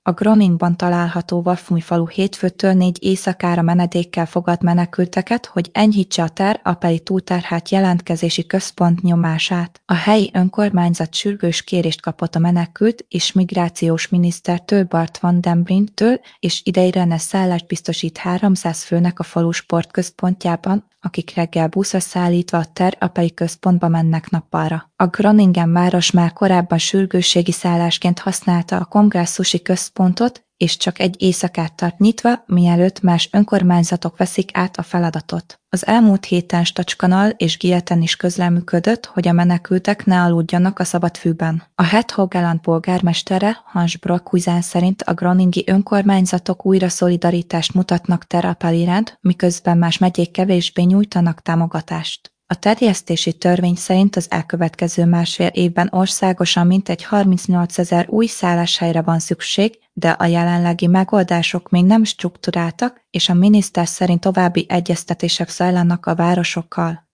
A Groningban található Vafmy falu hétfőtől 4 éjszakára menedékkel fogad menekülteket, hogy enyhítse a Ter-Apeli túlterhelt jelentkezési központ nyomását. A helyi önkormányzat sürgős kérést kapott a menekült és migrációs minisztertől, Bart van den Brindtől, és ideiglenes szállást biztosít 300 főnek a falu sportközpontjában, akik reggel buszra szállítva a Ter-Apeli központba mennek nappalra. A Groningen város már korábban sürgősségi szállásként használta a kongresszusi központot, és csak egy éjszakát tart nyitva, mielőtt más önkormányzatok veszik át a feladatot. Az elmúlt héten Statskanal és Gieten is közreműködött, hogy a menekültek ne aludjanak a szabadfűben. A Het Hogeland polgármestere, Hans Broekhuizen szerint a groningi önkormányzatok újra szolidaritást mutatnak Ter-Apel iránt, miközben más megyék kevésbé nyújtanak támogatást. A terjesztési törvény szerint az elkövetkező másfél évben országosan mintegy 38 000 új szálláshelyre van szükség, de a jelenlegi megoldások még nem strukturáltak, és a miniszter szerint további egyeztetések zajlanak a városokkal.